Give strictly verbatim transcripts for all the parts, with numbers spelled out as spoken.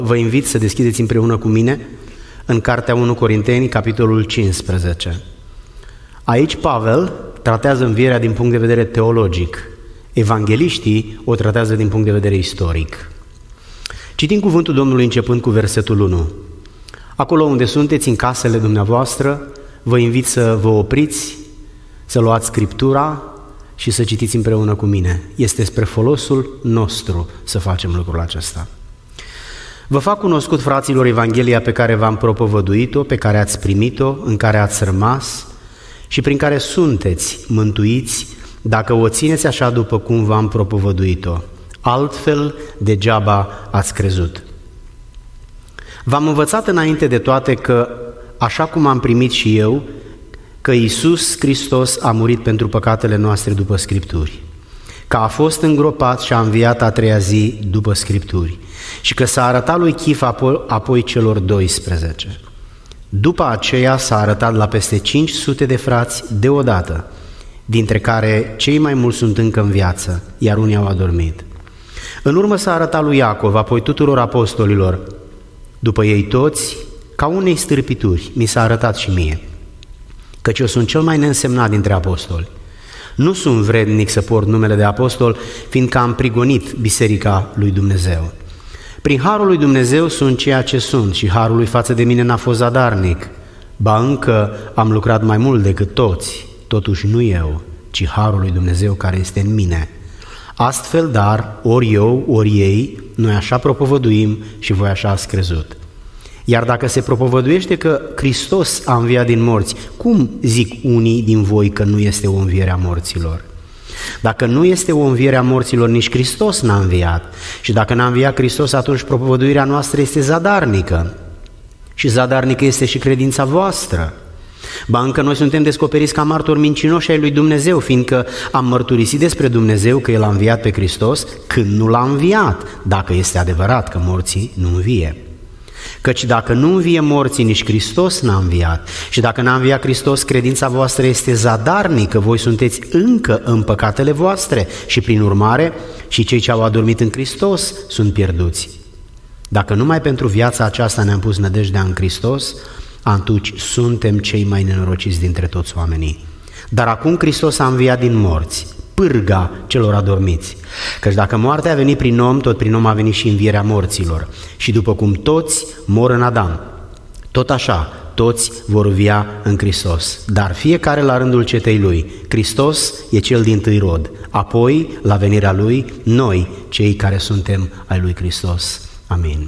Vă invit să deschideți împreună cu mine în Cartea unu Corinteni, capitolul cincisprezece. Aici Pavel tratează învierea din punct de vedere teologic. Evangheliștii o tratează din punct de vedere istoric. Citim cuvântul Domnului începând cu versetul unu. Acolo unde sunteți, în casele dumneavoastră, vă invit să vă opriți, să luați Scriptura și să citiți împreună cu mine. Este spre folosul nostru să facem lucrul acesta. Vă fac cunoscut, fraților, Evanghelia pe care v-am propovăduit-o, pe care ați primit-o, în care ați rămas și prin care sunteți mântuiți, dacă o țineți așa după cum v-am propovăduit-o. Altfel, degeaba ați crezut. V-am învățat înainte de toate că, așa cum am primit și eu, că Iisus Hristos a murit pentru păcatele noastre după Scripturi, că a fost îngropat și a înviat a treia zi după Scripturi și că s-a arătat lui Chif apoi, apoi celor doisprezece. După aceea s-a arătat la peste cinci sute de frați deodată, dintre care cei mai mulți sunt încă în viață, iar unii au adormit. În urmă s-a arătat lui Iacov, apoi tuturor apostolilor. După ei toți, ca unei stârpituri, mi s-a arătat și mie, căci eu sunt cel mai neînsemnat dintre apostoli. Nu sunt vrednic să port numele de apostol, fiindcă am prigonit biserica lui Dumnezeu. Prin harul lui Dumnezeu sunt ceea ce sunt și harul lui față de mine n-a fost zadarnic. Ba încă am lucrat mai mult decât toți, totuși nu eu, ci harul lui Dumnezeu care este în mine. Astfel, dar, ori eu, ori ei, noi așa propovăduim și voi așa ați crezut. Iar dacă se propovăduiește că Hristos a înviat din morți, cum zic unii din voi că nu este o înviere a morților? Dacă nu este o înviere a morților, nici Hristos n-a înviat. Și dacă n-a înviat Hristos, atunci propovăduirea noastră este zadarnică. Și zadarnică este și credința voastră. Ba încă noi suntem descoperiți ca martori mincinoși ai lui Dumnezeu, fiindcă am mărturisit despre Dumnezeu că El a înviat pe Hristos când nu l-a înviat, dacă este adevărat că morții nu învie. Căci dacă nu învie morții, nici Hristos n-a înviat. Și dacă n-a înviat Hristos, credința voastră este zadarnică, voi sunteți încă în păcatele voastre și prin urmare și cei ce au adormit în Hristos sunt pierduți. Dacă numai pentru viața aceasta ne-am pus nădejdea în Hristos, atunci suntem cei mai nenorociți dintre toți oamenii. Dar acum Hristos a înviat din morți, pârga celor adormiți. Căci dacă moartea a venit prin om, tot prin om a venit și învierea morților. Și după cum toți mor în Adam, tot așa toți vor via în Hristos. Dar fiecare la rândul cetei lui. Hristos e cel dintâi rod, apoi, la venirea lui, noi, cei care suntem ai lui Hristos. Amin.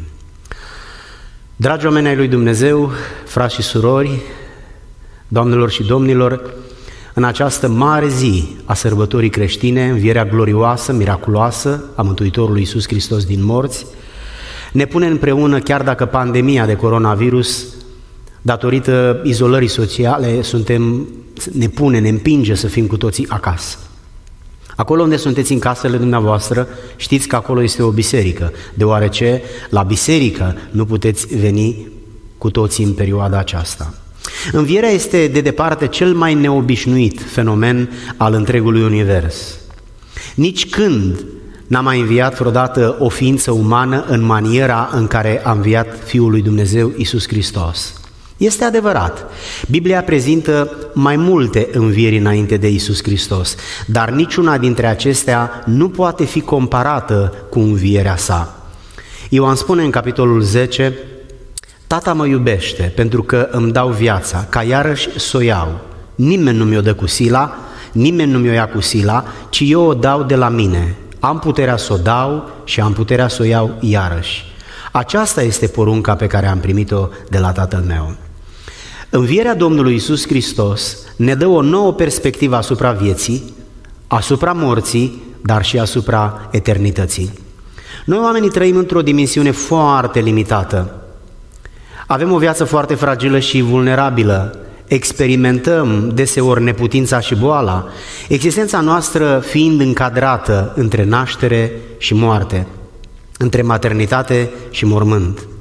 Dragi oameni ai lui Dumnezeu, frați și surori, doamnelor și domnilor, în această mare zi a sărbătorii creștine, învierea glorioasă, miraculoasă a Mântuitorului Iisus Hristos din morți, ne pune împreună, chiar dacă pandemia de coronavirus, datorită izolării sociale, suntem, ne pune, ne împinge să fim cu toții acasă. Acolo unde sunteți în casele dumneavoastră, știți că acolo este o biserică, deoarece la biserică nu puteți veni cu toții în perioada aceasta. Învierea este de departe cel mai neobișnuit fenomen al întregului univers. Nici când n-a mai înviat vreodată o ființă umană în maniera în care a înviat Fiul lui Dumnezeu Iisus Hristos. Este adevărat, Biblia prezintă mai multe învieri înainte de Iisus Hristos, dar niciuna dintre acestea nu poate fi comparată cu învierea sa. Ioan spune în capitolul zece, Tata mă iubește pentru că îmi dau viața, ca iarăși să o iau. Nimeni nu mi-o dă cu sila, nimeni nu mi-o ia cu sila, ci eu o dau de la mine. Am puterea să o dau și am puterea să o iau iarăși. Aceasta este porunca pe care am primit-o de la Tatăl meu. Învierea Domnului Iisus Hristos ne dă o nouă perspectivă asupra vieții, asupra morții, dar și asupra eternității. Noi oamenii trăim într-o dimensiune foarte limitată. Avem o viață foarte fragilă și vulnerabilă, experimentăm deseori neputința și boala, existența noastră fiind încadrată între naștere și moarte, între maternitate și mormânt.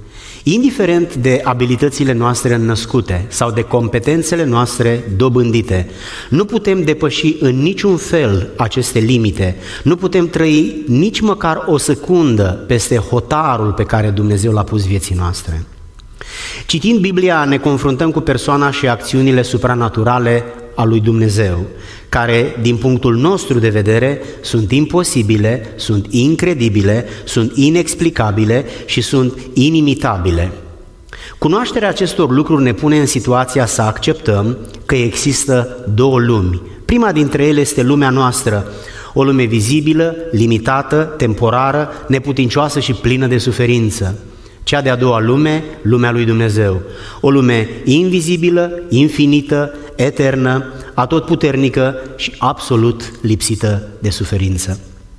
Indiferent de abilitățile noastre născute sau de competențele noastre dobândite, nu putem depăși în niciun fel aceste limite, nu putem trăi nici măcar o secundă peste hotarul pe care Dumnezeu l-a pus vieții noastre. Citind Biblia, ne confruntăm cu persoana și acțiunile supranaturale a lui Dumnezeu, care, din punctul nostru de vedere, sunt imposibile, sunt incredibile, sunt inexplicabile și sunt inimitabile. Cunoașterea acestor lucruri ne pune în situația să acceptăm că există două lumi. Prima dintre ele este lumea noastră, o lume vizibilă, limitată, temporară, neputincioasă și plină de suferință. Cea de-a doua lume, lumea lui Dumnezeu, o lume invizibilă, infinită, eternă, atotputernică și absolut lipsită de suferință.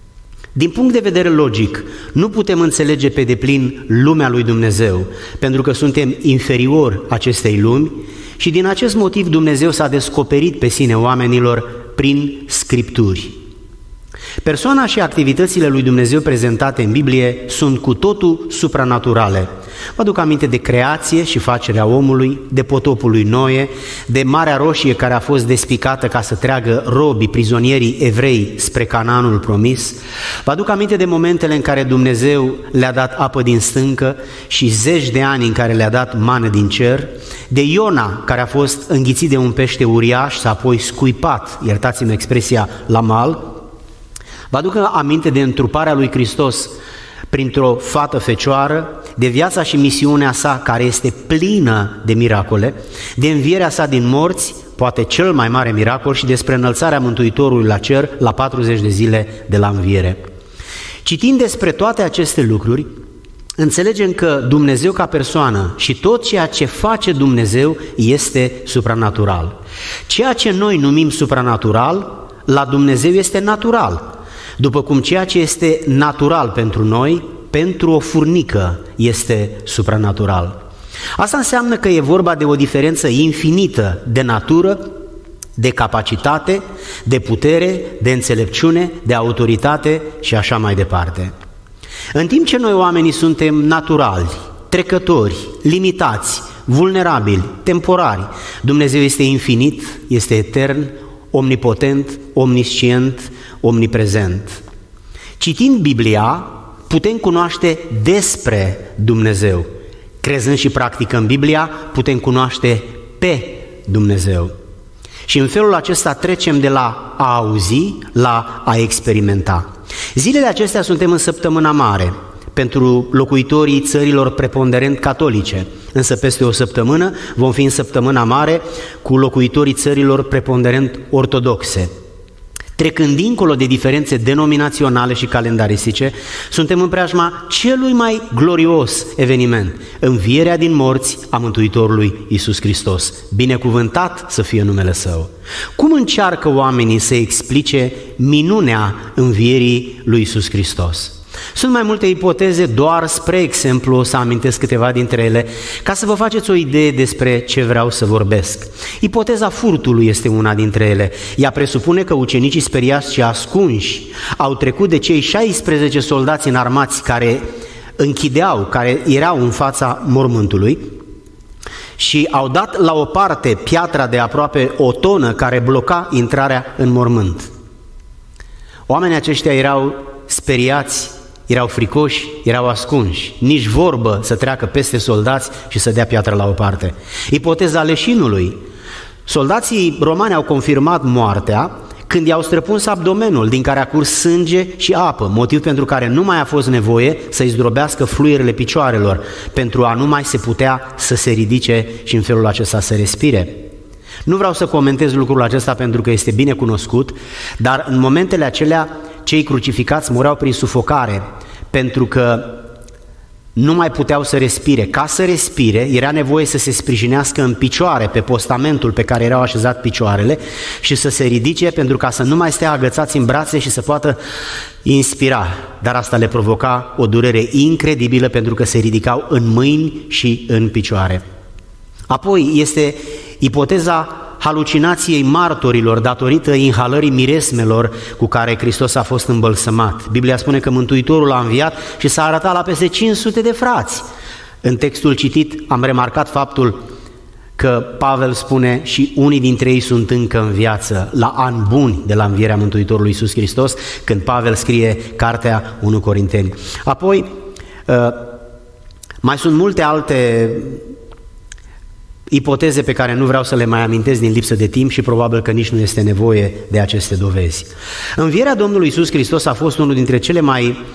Din punct de vedere logic, nu putem înțelege pe deplin lumea lui Dumnezeu, pentru că suntem inferiori acestei lumi și din acest motiv Dumnezeu s-a descoperit pe sine oamenilor prin Scripturi. Persoana și activitățile lui Dumnezeu prezentate în Biblie sunt cu totul supranaturale. Vă aduc aminte de creație și facerea omului, de potopul lui Noe, de Marea Roșie care a fost despicată ca să treagă robii, prizonierii evrei spre Canaanul promis. Vă aduc aminte de momentele în care Dumnezeu le-a dat apă din stâncă și zeci de ani în care le-a dat mană din cer, de Iona care a fost înghițit de un pește uriaș și apoi scuipat, iertați-mi expresia, la mal. Vă aduc aminte de întruparea lui Hristos printr-o fată fecioară, de viața și misiunea sa care este plină de miracole, de învierea sa din morți, poate cel mai mare miracol, și despre înălțarea Mântuitorului la cer la patruzeci de zile de la înviere. Citind despre toate aceste lucruri, înțelegem că Dumnezeu ca persoană și tot ceea ce face Dumnezeu este supranatural. Ceea ce noi numim supranatural, la Dumnezeu este natural. După cum ceea ce este natural pentru noi, pentru o furnică este supranatural. Asta înseamnă că e vorba de o diferență infinită de natură, de capacitate, de putere, de înțelepciune, de autoritate și așa mai departe. În timp ce noi oamenii suntem naturali, trecători, limitați, vulnerabili, temporari, Dumnezeu este infinit, este etern, omnipotent, omniscient, omniprezent. Citind Biblia, putem cunoaște despre Dumnezeu. Crezând și practicând Biblia, putem cunoaște pe Dumnezeu. Și în felul acesta trecem de la a auzi la a experimenta. Zilele acestea suntem în săptămâna mare pentru locuitorii țărilor preponderent catolice, însă peste o săptămână vom fi în săptămâna mare cu locuitorii țărilor preponderent ortodoxe. Trecând dincolo de diferențe denominaționale și calendaristice, suntem în preajma celui mai glorios eveniment, învierea din morți a Mântuitorului Iisus Hristos. Binecuvântat să fie numele Său! Cum încearcă oamenii să explice minunea învierii lui Iisus Hristos? Sunt mai multe ipoteze, doar spre exemplu o să amintesc câteva dintre ele, ca să vă faceți o idee despre ce vreau să vorbesc. Ipoteza furtului este una dintre ele. Ea presupune că ucenicii speriați și ascunși au trecut de cei șaisprezece soldați înarmați care închideau, care erau în fața mormântului și au dat la o parte piatra de aproape o tonă care bloca intrarea în mormânt. Oamenii aceștia erau speriați, erau fricoși, erau ascunși, nici vorbă să treacă peste soldați și să dea piatra la o parte. Ipoteza leșinului. Soldații romani au confirmat moartea când i-au străpuns abdomenul din care a curs sânge și apă, motiv pentru care nu mai a fost nevoie să-i zdrobească fluierele picioarelor, pentru a nu mai se putea să se ridice și în felul acesta să respire. Nu vreau să comentez lucrul acesta pentru că este bine cunoscut, dar în momentele acelea cei crucificați mureau prin sufocare, pentru că nu mai puteau să respire. Ca să respire, era nevoie să se sprijinească în picioare pe postamentul pe care erau așezat picioarele și să se ridice pentru ca să nu mai stea agățați în brațe și să poată inspira. Dar asta le provoca o durere incredibilă pentru că se ridicau în mâini și în picioare. Apoi este ipoteza halucinației martorilor datorită inhalării miresmelor cu care Hristos a fost îmbălsămat. Biblia spune că Mântuitorul a înviat și s-a arătat la peste cinci sute de frați. În textul citit am remarcat faptul că Pavel spune și unii dintre ei sunt încă în viață la ani buni de la învierea Mântuitorului Iisus Hristos, când Pavel scrie cartea unu Corinteni. Apoi, mai sunt multe alte ipoteze pe care nu vreau să le mai amintesc din lipsă de timp și probabil că nici nu este nevoie de aceste dovezi. Învierea Domnului Iisus Hristos a fost unul dintre cele mai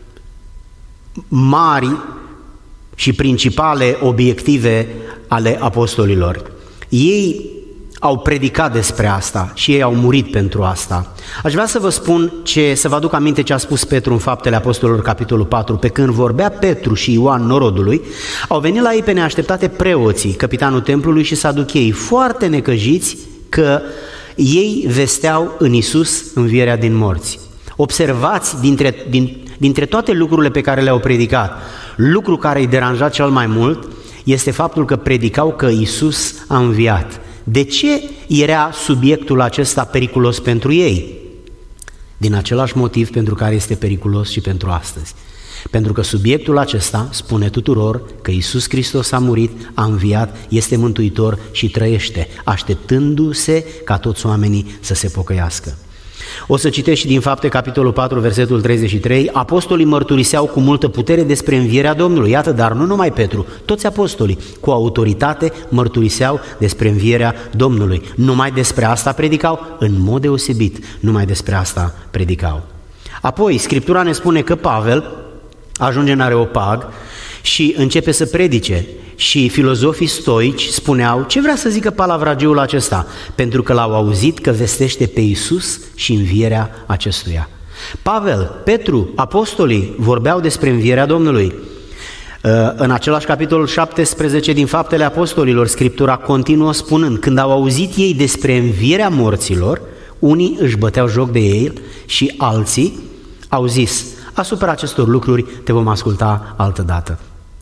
mari și principale obiective ale apostolilor. Ei au predicat despre asta și ei au murit pentru asta. Aș vrea să vă spun, ce, să vă aduc aminte ce a spus Petru în Faptele Apostolilor, capitolul patru. Pe când vorbea Petru și Ioan norodului, au venit la ei pe neașteptate preoții, căpitanul templului și saducheii, foarte necăjiți că ei vesteau în Iisus învierea din morți. Observați dintre, din, dintre toate lucrurile pe care le-au predicat, lucru care îi deranja cel mai mult este faptul că predicau că Iisus a înviat. De ce era subiectul acesta periculos pentru ei? Din același motiv pentru care este periculos și pentru astăzi. Pentru că subiectul acesta spune tuturor că Iisus Hristos a murit, a înviat, este mântuitor și trăiește, așteptându-se ca toți oamenii să se pocăiască. O să citesc și din Fapte, capitolul patru, versetul treizeci și trei. Apostolii mărturiseau cu multă putere despre învierea Domnului. Iată, dar nu numai Petru, toți apostolii cu autoritate mărturiseau despre învierea Domnului. Numai despre asta predicau, în mod deosebit, numai despre asta predicau. Apoi, Scriptura ne spune că Pavel ajunge în Areopag și începe să predice. Și filozofii stoici spuneau, ce vrea să zică palavragiul acesta? Pentru că l-au auzit că vestește pe Iisus și învierea acestuia. Pavel, Petru, apostolii vorbeau despre învierea Domnului. În același capitolul șaptesprezece din Faptele Apostolilor, Scriptura continuă spunând, când au auzit ei despre învierea morților, unii își băteau joc de ei și alții au zis, asupra acestor lucruri te vom asculta altădată.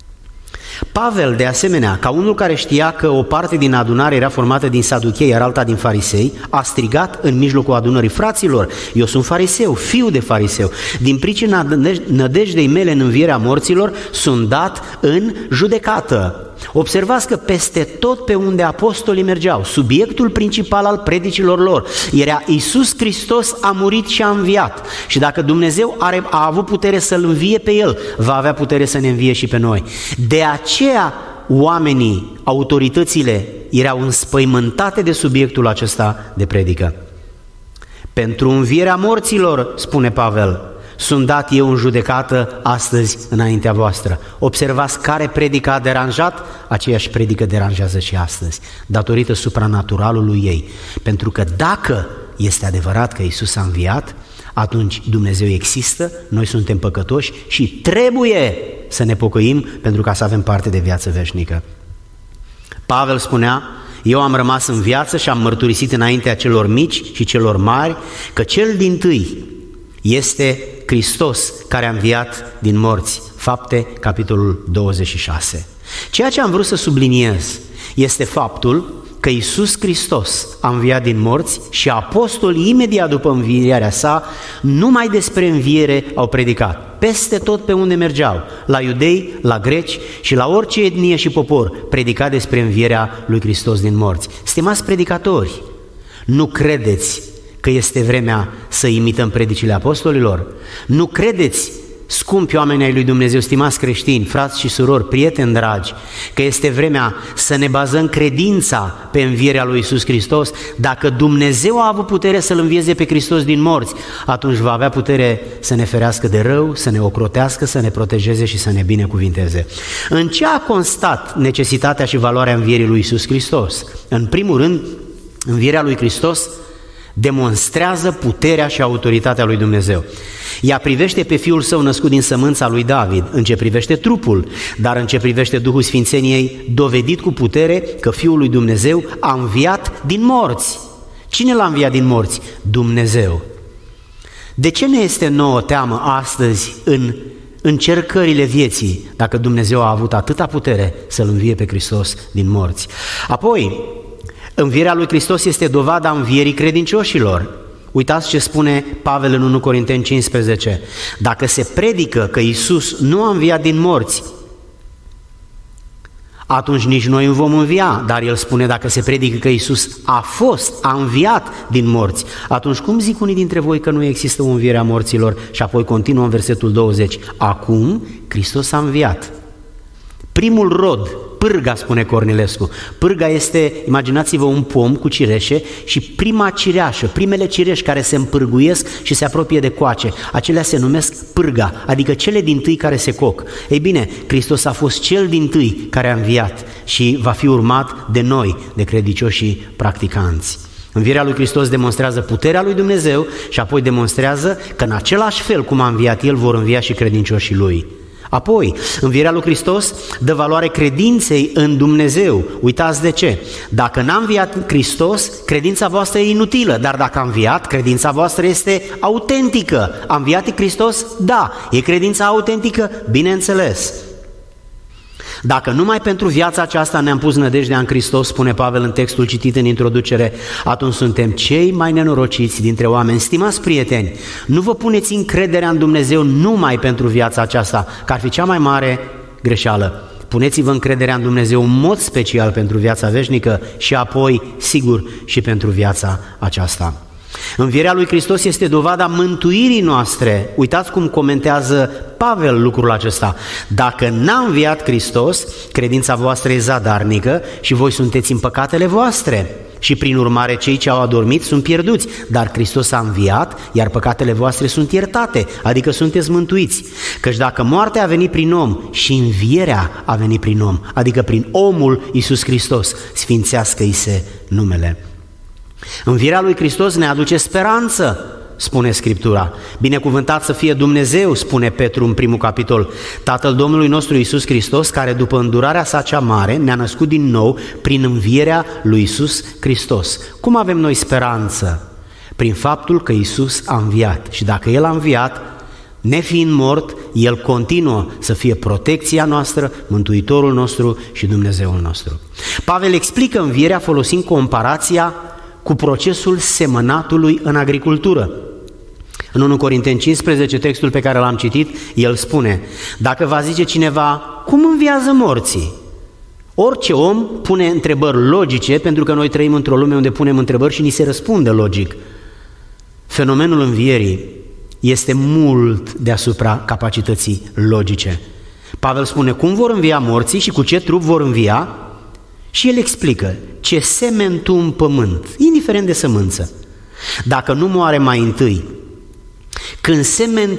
Pavel, de asemenea, ca unul care știa că o parte din adunare era formată din saduchei, iar alta din farisei, a strigat în mijlocul adunării, fraților, eu sunt fariseu, fiu de fariseu, din pricina nădejdei mele în învierea morților, sunt dat în judecată. Observați că peste tot pe unde apostolii mergeau, subiectul principal al predicilor lor era Iisus Hristos a murit și a înviat. Și dacă Dumnezeu are, a avut putere să-L învie pe El, va avea putere să ne învie și pe noi. De aceea oamenii, autoritățile erau înspăimântate de subiectul acesta de predică. Pentru învierea morților, spune Pavel, sunt dat eu în judecată astăzi înaintea voastră. Observați care predică a deranjat, aceeași predică deranjează și astăzi, datorită supranaturalului ei. Pentru că dacă este adevărat că Iisus a înviat, atunci Dumnezeu există, noi suntem păcătoși și trebuie să ne pocăim pentru ca să avem parte de viață veșnică. Pavel spunea, eu am rămas în viață și am mărturisit înaintea celor mici și celor mari că cel dintâi este Hristos care a înviat din morți. Fapte, capitolul douăzeci și șase. Ceea ce am vrut să subliniez este faptul că Iisus Hristos a înviat din morți și apostolii imediat după învierea sa numai despre înviere au predicat. Peste tot pe unde mergeau, la iudei, la greci și la orice etnie și popor, predica despre învierea lui Hristos din morți. Stimați predicatori, nu credeți că este vremea să imităm predicile apostolilor? Nu credeți, scumpi oameni ai lui Dumnezeu, stimați creștini, frați și surori, prieteni dragi, că este vremea să ne bazăm credința pe învierea lui Iisus Hristos? Dacă Dumnezeu a avut putere să-L învieze pe Hristos din morți, atunci va avea putere să ne ferească de rău, să ne ocrotească, să ne protejeze și să ne binecuvinteze. În ce a constat necesitatea și valoarea învierii lui Iisus Hristos? În primul rând, învierea lui Hristos demonstrează puterea și autoritatea lui Dumnezeu. Ea privește pe Fiul Său născut din sămânța lui David, în ce privește trupul, dar în ce privește Duhul Sfințeniei, dovedit cu putere că Fiul lui Dumnezeu a înviat din morți. Cine l-a înviat din morți? Dumnezeu. De ce ne este nouă teamă astăzi în încercările vieții, dacă Dumnezeu a avut atâta putere să-L învie pe Hristos din morți? Apoi, învierea lui Hristos este dovada învierii credincioșilor. Uitați ce spune Pavel în unu Corinteni cincisprezece. Dacă se predică că Iisus nu a înviat din morți, atunci nici noi nu vom învia. Dar el spune, dacă se predică că Iisus a fost, a înviat din morți, atunci cum zic unii dintre voi că nu există o înviere a morților? Și apoi continuă în versetul douăzeci. Acum Hristos a înviat. Primul rod, pârga, spune Cornilescu. Pârga este, imaginați-vă un pom cu cireșe și prima cireașă, primele cireși care se împârguiesc și se apropie de coace, acelea se numesc pârga, adică cele dintâi care se coc. Ei bine, Hristos a fost cel dintâi care a înviat și va fi urmat de noi, de credincioșii practicanți. Învierea lui Hristos demonstrează puterea lui Dumnezeu și apoi demonstrează că în același fel cum a înviat El, vor învia și credincioșii Lui. Apoi, învierea lui Hristos dă valoare credinței în Dumnezeu. Uitați de ce? Dacă n-a înviat Hristos, credința voastră e inutilă, dar dacă a înviat, credința voastră este autentică. A înviat Hristos? Da. E credința autentică? Bineînțeles. Dacă numai pentru viața aceasta ne-am pus nădejdea în Hristos, spune Pavel în textul citit în introducere, atunci suntem cei mai nenorociți dintre oameni. Stimați prieteni, nu vă puneți încrederea în Dumnezeu numai pentru viața aceasta, că ar fi cea mai mare greșeală. Puneți-vă încrederea în Dumnezeu în mod special pentru viața veșnică și apoi, sigur, și pentru viața aceasta. Învierea lui Hristos este dovada mântuirii noastre. Uitați cum comentează Pavel lucrul acesta. Dacă n-a înviat Hristos, credința voastră e zadarnică și voi sunteți în păcatele voastre. Și prin urmare cei ce au adormit sunt pierduți, dar Hristos a înviat, iar păcatele voastre sunt iertate, adică sunteți mântuiți. Căci dacă moartea a venit prin om și învierea a venit prin om, adică prin omul Iisus Hristos, sfințească-i se numele. Învierea lui Hristos ne aduce speranță, spune Scriptura. Binecuvântat să fie Dumnezeu, spune Petru în primul capitol, Tatăl Domnului nostru Iisus Hristos, care după îndurarea sa cea mare ne-a născut din nou prin învierea lui Iisus Hristos. Cum avem noi speranță? Prin faptul că Iisus a înviat și dacă El a înviat, nefiind mort, El continuă să fie protecția noastră, Mântuitorul nostru și Dumnezeul nostru. Pavel explică învierea folosind comparația cu procesul semănatului în agricultură. În întâi Corinteni cincisprezece, textul pe care l-am citit, el spune, dacă va zice cineva, cum înviază morții? Orice om pune întrebări logice, pentru că noi trăim într-o lume unde punem întrebări și ni se răspunde logic. Fenomenul învierii este mult deasupra capacității logice. Pavel spune, cum vor învia morții și cu ce trup vor învia? Și el explică, ce semeni tu în pământ, indiferent de sămânță, dacă nu moare mai întâi, când semeni,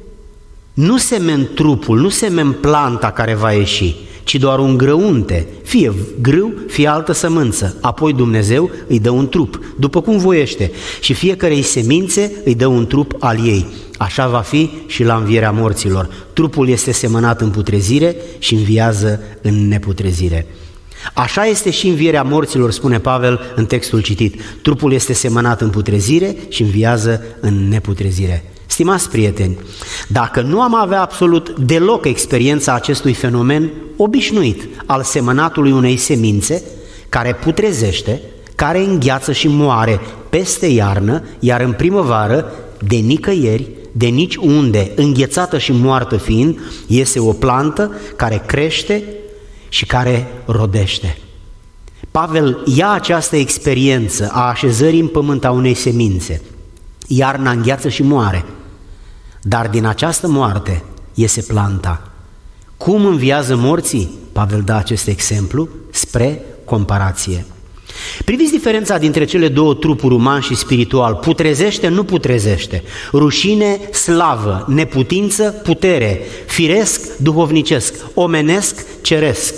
nu semeni trupul, nu semeni planta care va ieși, ci doar un grăunte, fie grâu, fie altă sămânță, apoi Dumnezeu îi dă un trup, după cum voiește, și fiecărei semințe îi dă un trup al ei. Așa va fi și la învierea morților. Trupul este semănat în putrezire și înviază în neputrezire. Așa este și învierea morților, spune Pavel în textul citit. Trupul este semănat în putrezire și înviază în neputrezire. Stimați prieteni, dacă nu am avea absolut deloc experiența acestui fenomen obișnuit al semănatului unei semințe care putrezește, care îngheață și moare peste iarnă, iar în primăvară, de nicăieri, de nici unde, înghețată și moartă fiind, iese o plantă care crește și care rodește. Pavel ia această experiență a așezării în pământ a unei semințe. Iarna îngheață și moare, dar din această moarte iese planta. Cum înviază morții? Pavel dă acest exemplu spre comparație. Priviți diferența dintre cele două trupuri, uman și spiritual. Putrezește, nu putrezește. Rușine, slavă. Neputință, putere. Firesc, duhovnicesc. Omenesc, ceresc.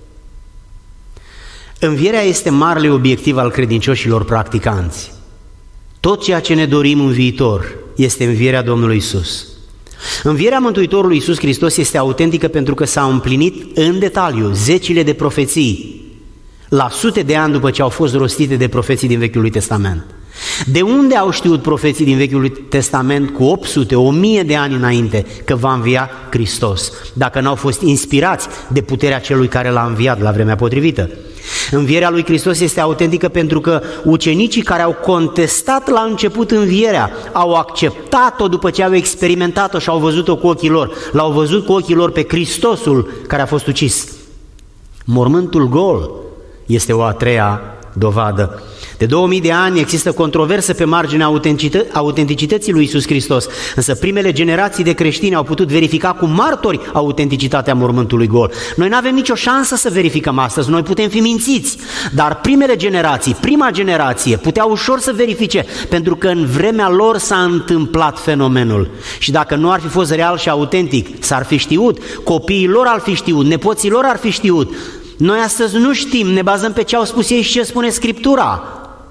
Învierea este marele obiectiv al credincioșilor practicanți. Tot ceea ce ne dorim în viitor este învierea Domnului Iisus. Învierea Mântuitorului Iisus Hristos este autentică pentru că s-a împlinit în detaliu zecile de profeții la sute de ani după ce au fost rostite de profeții din Vechiul Testament. De unde au știut profeții din Vechiul Testament cu opt sute, o mie de ani înainte că va învia Hristos, dacă n-au fost inspirați de puterea celui care l-a înviat la vremea potrivită? Învierea lui Hristos este autentică pentru că ucenicii care au contestat la început învierea au acceptat-o după ce au experimentat-o și au văzut-o cu ochii lor. L-au văzut cu ochii lor pe Hristosul care a fost ucis. Mormântul gol este o a treia dovadă. De două mii de ani există controversă pe marginea autenticității lui Iisus Hristos, însă primele generații de creștini au putut verifica cu martori autenticitatea mormântului gol. Noi nu avem nicio șansă să verificăm astăzi, noi putem fi mințiți, dar primele generații, prima generație puteau ușor să verifice, pentru că în vremea lor s-a întâmplat fenomenul. Și dacă nu ar fi fost real și autentic, s-ar fi știut, copiii lor ar fi știut, nepoții lor ar fi știut. Noi astăzi nu știm, ne bazăm pe ce au spus ei și ce spune Scriptura.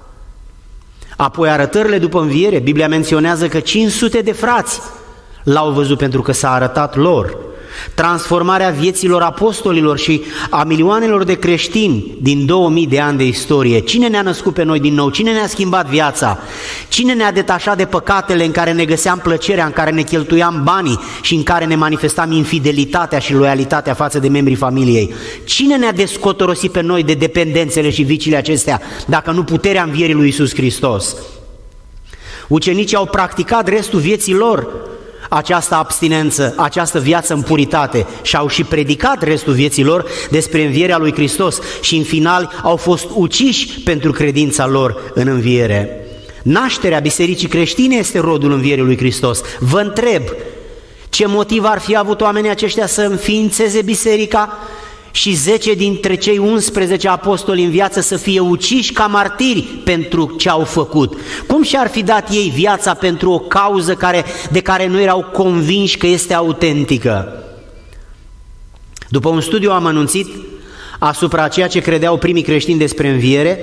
Apoi arătările după înviere, Biblia menționează că cinci sute de frați l-au văzut pentru că s-a arătat lor. Transformarea vieților apostolilor și a milioanelor de creștini din două mii de ani de istorie. Cine ne-a născut pe noi din nou? Cine ne-a schimbat viața? Cine ne-a detașat de păcatele în care ne găseam plăcerea, în care ne cheltuiam banii și în care ne manifestam infidelitatea și loialitatea față de membrii familiei? Cine ne-a descotorosit pe noi de dependențele și viciile acestea, dacă nu puterea învierii lui Iisus Hristos? Ucenicii au practicat restul vieții lor această abstinență, această viață în puritate și au și predicat restul vieții lor despre învierea lui Hristos și în final au fost uciși pentru credința lor în înviere. Nașterea bisericii creștine este rodul învierii lui Hristos. Vă întreb, ce motiv ar fi avut oamenii aceștia să înființeze biserica și zece dintre cei unsprezece apostoli în viață să fie uciși ca martiri pentru ce au făcut? Cum și-ar fi dat ei viața pentru o cauză care, de care nu erau convinși că este autentică? După un studiu amănunțit asupra ceea ce credeau primii creștini despre înviere,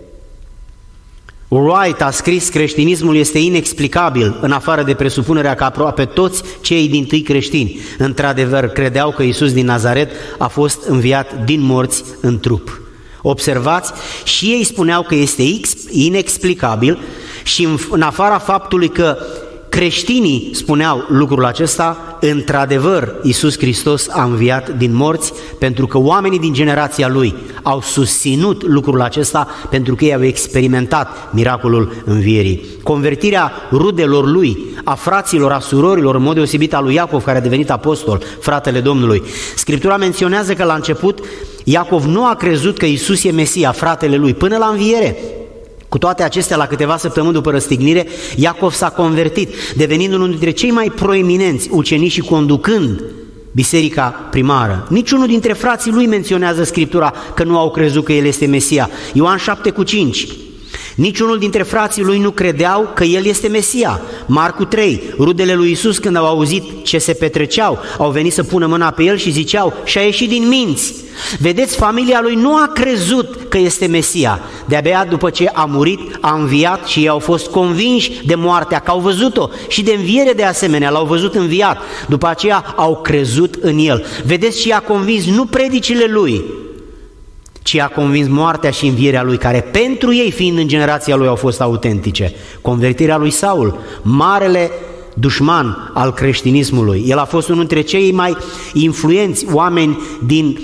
Wright a scris: creștinismul este inexplicabil, în afară de presupunerea că aproape toți cei dintâi creștini într-adevăr credeau că Iisus din Nazaret a fost înviat din morți în trup. Observați, și ei spuneau că este inexplicabil și în afara faptului că creștinii spuneau lucrul acesta, într-adevăr Iisus Hristos a înviat din morți, pentru că oamenii din generația Lui au susținut lucrul acesta, pentru că ei au experimentat miracolul învierii. Convertirea rudelor Lui, a fraților, a surorilor, în mod deosebit a lui Iacov, care a devenit apostol, fratele Domnului. Scriptura menționează că la început Iacov nu a crezut că Iisus e Mesia, fratele lui, până la înviere. Cu toate acestea, la câteva săptămâni după răstignire, Iacov s-a convertit, devenind unul dintre cei mai proeminenți ucenici și conducând biserica primară. Niciunul dintre frații lui menționează Scriptura că nu au crezut că el este Mesia. Ioan șapte cu cinci. Niciunul dintre frații lui nu credeau că el este Mesia. Marcu trei. Rudele lui Iisus, când au auzit ce se petreceau, au venit să pună mâna pe el și ziceau: și-a ieșit din minți. Vedeți, familia lui nu a crezut că este Mesia. De-abia după ce a murit, a înviat și ei au fost convinși de moartea, că au văzut-o, și de înviere de asemenea, l-au văzut înviat. După aceea au crezut în el. Vedeți, și i-a convins nu predicile lui, ci a convins moartea și învierea lui, care pentru ei, fiind în generația lui, au fost autentice. Convertirea lui Saul, marele dușman al creștinismului. El a fost unul dintre cei mai influenți oameni din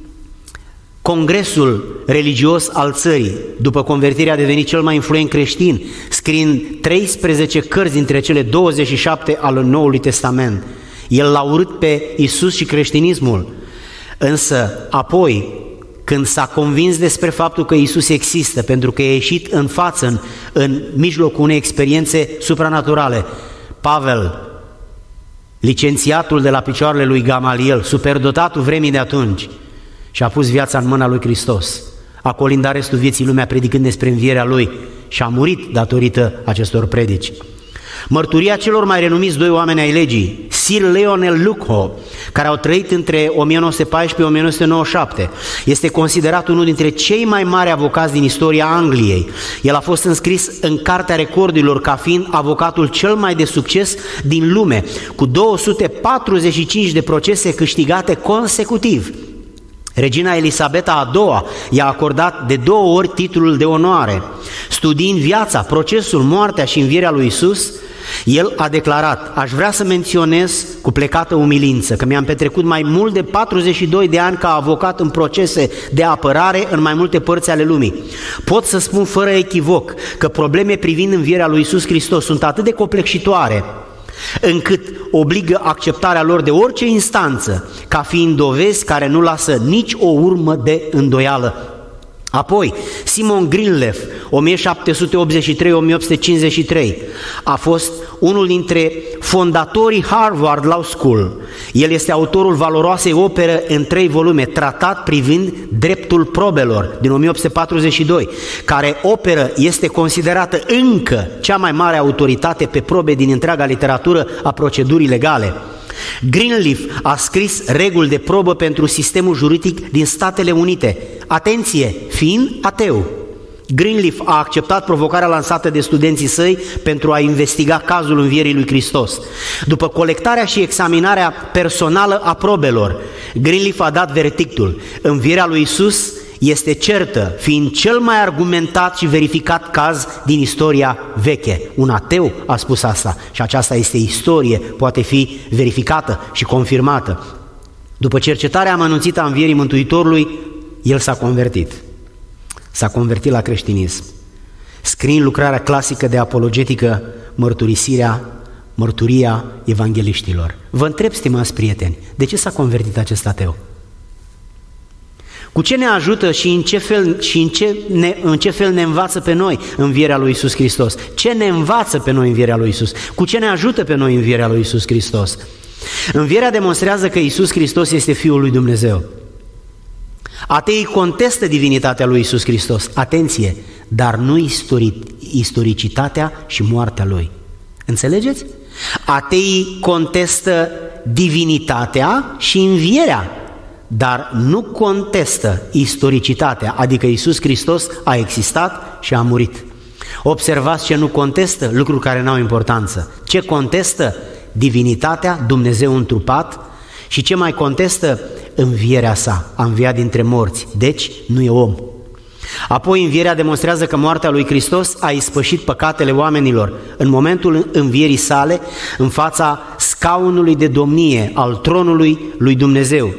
congresul religios al țării. După convertire a devenit cel mai influent creștin, scriind treisprezece cărți dintre cele douăzeci și șapte al Noului Testament. El l-a urât pe Iisus și creștinismul, însă apoi, când s-a convins despre faptul că Iisus există, pentru că a ieșit în față, în, în mijlocul unei experiențe supranaturale, Pavel, licențiatul de la picioarele lui Gamaliel, superdotatul vremii de atunci, și-a pus viața în mâna lui Hristos, a colindat restul vieții lumea predicând despre învierea lui și a murit datorită acestor predici. Mărturia celor mai renumiți doi oameni ai legii, Sir Lionel Luckhoo, care au trăit între o mie nouă sute paisprezece - o mie nouă sute nouăzeci și șapte, este considerat unul dintre cei mai mari avocați din istoria Angliei. El a fost înscris în Cartea Recordurilor ca fiind avocatul cel mai de succes din lume, cu două sute patruzeci și cinci de procese câștigate consecutiv. Regina Elisabeta a doua i-a acordat de două ori titlul de onoare. Studiind viața, procesul, moartea și învierea lui Iisus, el a declarat: aș vrea să menționez cu plecată umilință că mi-am petrecut mai mult de patruzeci și doi de ani ca avocat în procese de apărare în mai multe părți ale lumii. Pot să spun fără echivoc că probleme privind învierea lui Iisus Hristos sunt atât de copleșitoare încât obligă acceptarea lor de orice instanță, ca fiind dovezi care nu lasă nici o urmă de îndoială. Apoi, Simon Greenleaf, o mie șapte sute optzeci și trei - o mie opt sute cincizeci și trei, a fost unul dintre fondatorii Harvard Law School. El este autorul valoroasei opere în trei volume, Tratat privind dreptul probelor, din o mie opt sute patruzeci și doi, care operă este considerată încă cea mai mare autoritate pe probe din întreaga literatură a procedurii legale. Greenleaf a scris reguli de probă pentru sistemul juridic din Statele Unite. Atenție, fiind ateu, Greenleaf a acceptat provocarea lansată de studenții săi pentru a investiga cazul învierii lui Hristos. După colectarea și examinarea personală a probelor, Greenleaf a dat verdictul: învierea lui Iisus este certă, fiind cel mai argumentat și verificat caz din istoria veche. Un ateu a spus asta și aceasta este istorie, poate fi verificată și confirmată. După cercetarea amănunțită a învierii Mântuitorului, el s-a convertit. S-a convertit la creștinism. Scriind lucrarea clasică de apologetică, mărturisirea, mărturia evangeliștilor. Vă întreb, stimați prieteni, de ce s-a convertit acest ateu? Cu ce ne ajută și în ce fel, și în ce, ne, în ce fel ne învață pe noi învierea lui Iisus Hristos? Ce ne învață pe noi învierea lui Iisus? Cu ce ne ajută pe noi învierea lui Iisus Hristos? Învierea demonstrează că Iisus Hristos este Fiul lui Dumnezeu. Ateii contestă divinitatea lui Iisus Hristos, atenție, dar nu istori, istoricitatea și moartea Lui. Înțelegeți? Ateii contestă divinitatea și învierea, dar nu contestă istoricitatea, adică Iisus Hristos a existat și a murit. Observați ce nu contestă, lucruri care n-au importanță. Ce contestă? Divinitatea, Dumnezeu întrupat, și ce mai contestă? Învierea sa, a înviat dintre morți, deci nu e om. Apoi învierea demonstrează că moartea lui Hristos a ispășit păcatele oamenilor. În momentul învierii sale, în fața scaunului de domnie al tronului lui Dumnezeu,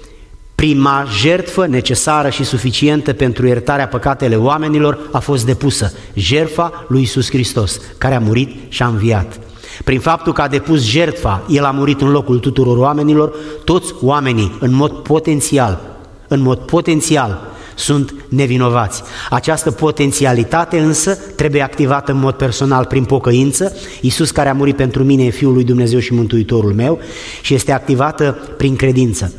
prima jertfă necesară și suficientă pentru iertarea păcatele oamenilor a fost depusă, jertfa lui Iisus Hristos, care a murit și a înviat. Prin faptul că a depus jertfa, El a murit în locul tuturor oamenilor, toți oamenii, în mod potențial, în mod potențial, sunt nevinovați. Această potențialitate însă trebuie activată în mod personal prin pocăință. Iisus care a murit pentru mine e Fiul lui Dumnezeu și Mântuitorul meu, și este activată prin credință.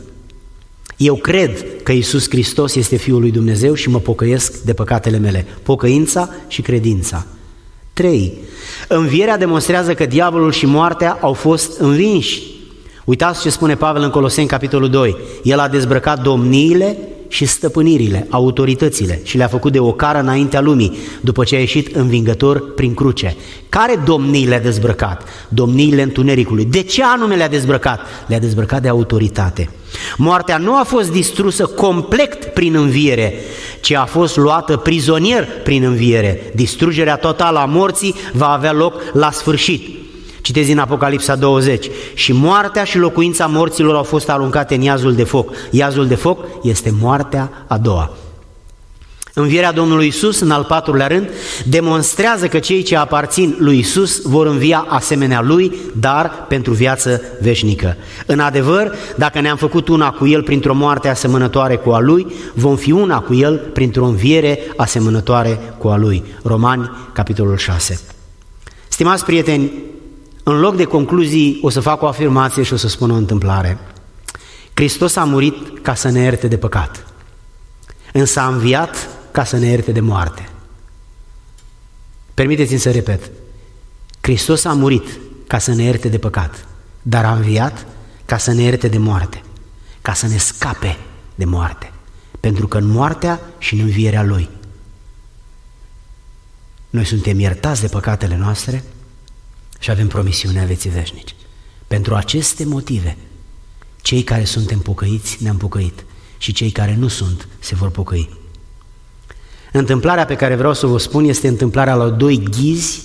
Eu cred că Iisus Hristos este Fiul lui Dumnezeu și mă pocăiesc de păcatele mele. Pocăința și credința. trei. Învierea demonstrează că diavolul și moartea au fost învinși. Uitați ce spune Pavel în Coloseni, capitolul doi. El a dezbrăcat domniile și stăpânirile, autoritățile, și le-a făcut de ocară înaintea lumii, după ce a ieșit învingător prin cruce. Care domnii le-a dezbrăcat? Domniile întunericului. De ce anume le-a dezbrăcat? Le-a dezbrăcat de autoritate. Moartea nu a fost distrusă complet prin înviere, ci a fost luată prizonier prin înviere. Distrugerea totală a morții va avea loc la sfârșit. Citezi în Apocalipsa douăzeci. Și moartea și locuința morților au fost aruncate în iazul de foc. Iazul de foc este moartea a doua. Învierea Domnului Iisus, în al patrulea rând, demonstrează că cei ce aparțin lui Iisus vor învia asemenea Lui, dar pentru viață veșnică. În adevăr, dacă ne-am făcut una cu El printr-o moarte asemănătoare cu a Lui, vom fi una cu El printr-o înviere asemănătoare cu a Lui. Romani, capitolul șase. Stimați prieteni, în loc de concluzii o să fac o afirmație și o să spun o întâmplare. Hristos a murit ca să ne ierte de păcat, însă a înviat ca să ne ierte de moarte. Permiteți-mi să repet. Hristos a murit ca să ne ierte de păcat, dar a înviat ca să ne ierte de moarte, ca să ne scape de moarte, pentru că în moartea și în învierea Lui noi suntem iertați de păcatele noastre și avem promisiunea vieții veșnice. Pentru aceste motive, cei care suntem pocăiți ne-am pocăit și cei care nu sunt se vor pocăi. Întâmplarea pe care vreau să vă spun este întâmplarea la doi ghizi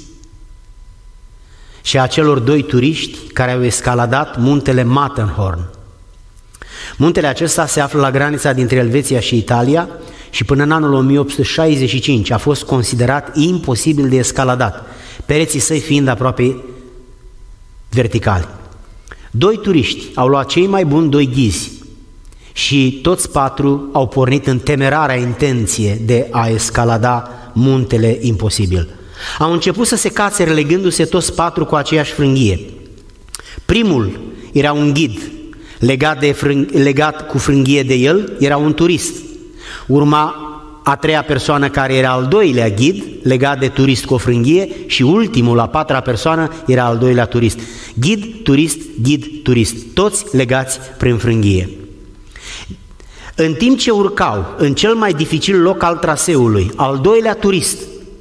și a celor doi turiști care au escaladat muntele Matterhorn. Muntele acesta se află la granița dintre Elveția și Italia și până în anul o mie opt sute șaizeci și cinci a fost considerat imposibil de escaladat, pereții săi fiind aproape verticali. Doi turiști au luat cei mai buni doi ghizi și toți patru au pornit în temerarea intenție de a escalada muntele imposibil. Au început să se cațere legându-se toți patru cu aceeași frânghie. Primul era un ghid, legat, de frâng- legat cu frânghie de el, era un turist. Urma a treia persoană, care era al doilea ghid, legat de turist cu o frânghie, și ultimul, a patra persoană, era al doilea turist. Ghid, turist, ghid, turist, toți legați prin frânghie. În timp ce urcau în cel mai dificil loc al traseului, al doilea turist,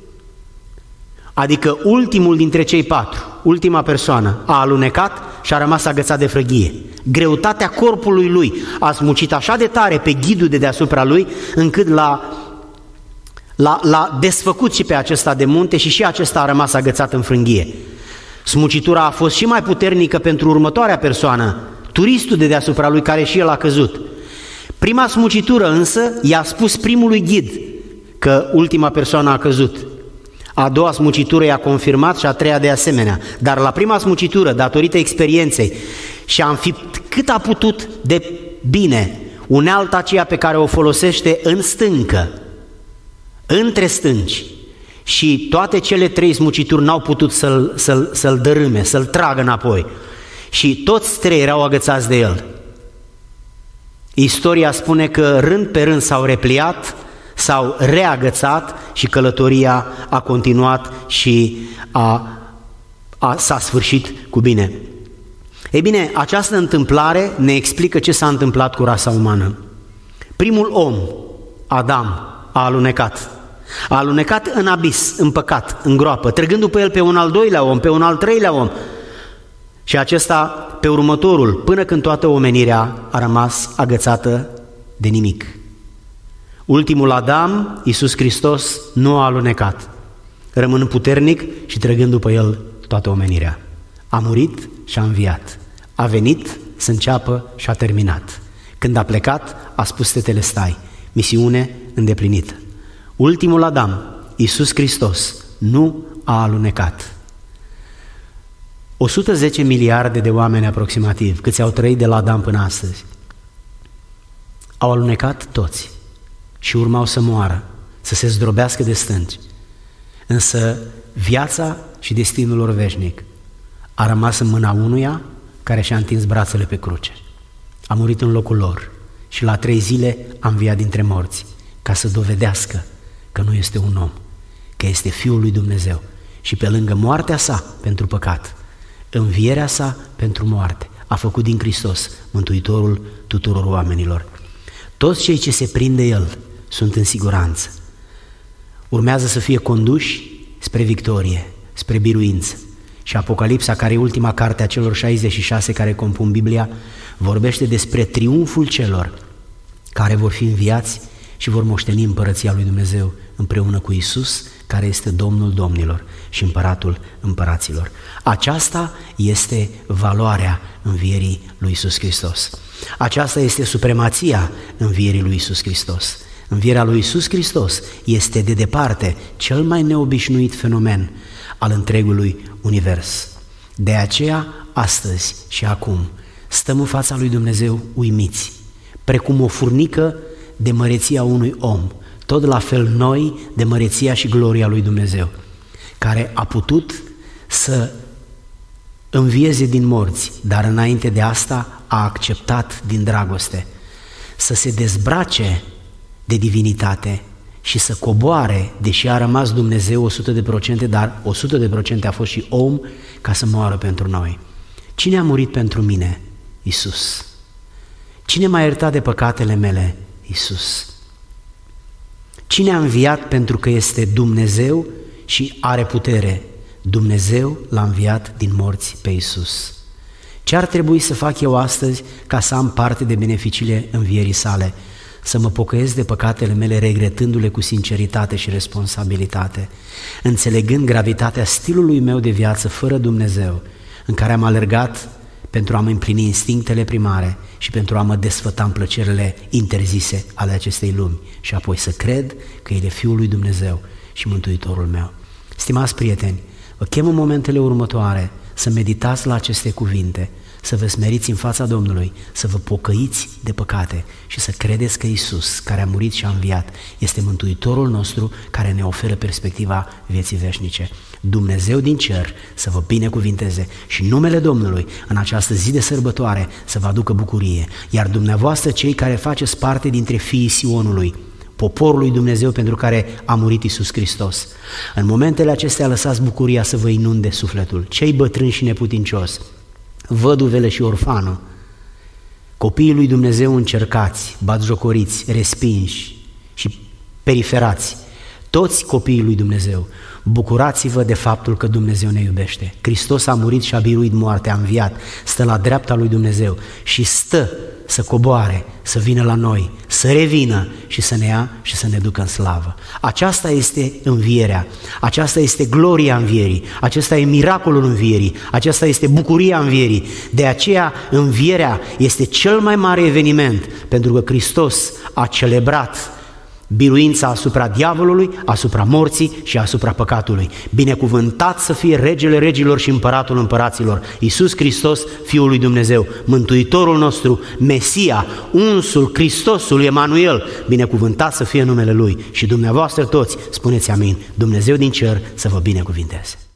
adică ultimul dintre cei patru, ultima persoană, a alunecat și a rămas agățat de frânghie. Greutatea corpului lui a smucit așa de tare pe ghidul de deasupra lui, încât l-a, l-a, l-a desfăcut și pe acesta de munte și și acesta a rămas agățat în frânghie. Smucitura a fost și mai puternică pentru următoarea persoană, turistul de deasupra lui, care și el a căzut. Prima smucitură însă i-a spus primului ghid că ultima persoană a căzut. A doua smucitură i-a confirmat și a treia de asemenea. Dar la prima smucitură, datorită experienței, și-a înfipt cât a putut de bine unealta aceea pe care o folosește în stâncă, între stânci, și toate cele trei smucituri n-au putut să-l, să-l, să-l dărâme, să-l tragă înapoi. Și toți trei erau agățați de el. Istoria spune că rând pe rând s-au repliat, s-au reagățat și călătoria a continuat și a, a, s-a sfârșit cu bine. Ei bine, această întâmplare ne explică ce s-a întâmplat cu rasa umană. Primul om, Adam, a alunecat. A alunecat în abis, în păcat, în groapă, trăgând după el pe un al doilea om, pe un al treilea om. Și acesta pe următorul, până când toată omenirea a rămas agățată de nimic. Ultimul Adam, Iisus Hristos, nu a alunecat, rămânând puternic și trăgând după el toată omenirea. A murit și a înviat. A venit să înceapă și a terminat. Când a plecat, a spus tetelestai, misiune îndeplinită. Ultimul Adam, Iisus Hristos, nu a alunecat. o sută zece miliarde de oameni aproximativ, câți au trăit de la Adam până astăzi, au alunecat toți și urmau să moară, să se zdrobească de stânci. Însă viața și destinul lor veșnic a rămas în mâna unuia care și-a întins brațele pe cruce. A murit în locul lor și la trei zile a înviat dintre morți, ca să dovedească că nu este un om, că este Fiul lui Dumnezeu. Și pe lângă moartea sa pentru păcat, învierea sa pentru moarte, a făcut din Hristos Mântuitorul tuturor oamenilor. Toți cei ce se prind de El sunt în siguranță. Urmează să fie conduși spre victorie, spre biruință. Și Apocalipsa, care e ultima carte a celor șaizeci și șase care compun Biblia, vorbește despre triumful celor care vor fi înviați și vor moșteni împărăția lui Dumnezeu împreună cu Iisus, care este Domnul domnilor și Împăratul împăraților. Aceasta este valoarea învierii lui Iisus Hristos. Aceasta este supremația învierii lui Iisus Hristos. Învierea lui Iisus Hristos este de departe cel mai neobișnuit fenomen al întregului univers. De aceea, astăzi și acum, stăm în fața lui Dumnezeu uimiți, precum o furnică de măreția unui om, tot la fel noi de măreția și gloria lui Dumnezeu, care a putut să învieze din morți, dar înainte de asta a acceptat din dragoste să se dezbrace de divinitate și să coboare, deși a rămas Dumnezeu o sută la sută, dar o sută la sută a fost și om, ca să moară pentru noi. Cine a murit pentru mine? Iisus. Cine m-a iertat de păcatele mele? Iisus. Cine a înviat pentru că este Dumnezeu și are putere? Dumnezeu l-a înviat din morți pe Iisus. Ce ar trebui să fac eu astăzi ca să am parte de beneficiile învierii sale? Să mă pocăiesc de păcatele mele, regretându-le cu sinceritate și responsabilitate, înțelegând gravitatea stilului meu de viață fără Dumnezeu, în care am alergat pentru a-mi împlini instinctele primare și pentru a mă desfăta în plăcerile interzise ale acestei lumi și apoi să cred că El e Fiul lui Dumnezeu și Mântuitorul meu. Stimați prieteni, vă chem în momentele următoare să meditați la aceste cuvinte, să vă smeriți în fața Domnului, să vă pocăiți de păcate și să credeți că Iisus, care a murit și a înviat, este Mântuitorul nostru care ne oferă perspectiva vieții veșnice. Dumnezeu din cer să vă binecuvinteze și numele Domnului în această zi de sărbătoare să vă aducă bucurie, iar dumneavoastră cei care faceți parte dintre fiii Sionului, poporul lui Dumnezeu pentru care a murit Iisus Hristos, în momentele acestea lăsați bucuria să vă inunde sufletul, cei bătrâni și neputincios, văduvele și orfanul, copiii lui Dumnezeu încercați, batjocoriți, respinși și periferați, toți copiii lui Dumnezeu, bucurați-vă de faptul că Dumnezeu ne iubește. Hristos a murit și a biruit moartea, a înviat, stă la dreapta lui Dumnezeu și stă să coboare, să vină la noi, să revină și să ne ia și să ne ducă în slavă. Aceasta este învierea, aceasta este gloria învierii, acesta e miracolul învierii, aceasta este bucuria învierii. De aceea învierea este cel mai mare eveniment, pentru că Hristos a celebrat biruința asupra diavolului, asupra morții și asupra păcatului. Binecuvântat să fie regele regilor și împăratul împăraților, Iisus Hristos, Fiul lui Dumnezeu, Mântuitorul nostru, Mesia, unsul, Hristosul, Emanuel, binecuvântat să fie numele Lui și dumneavoastră toți spuneți amin. Dumnezeu din cer să vă binecuvinteze.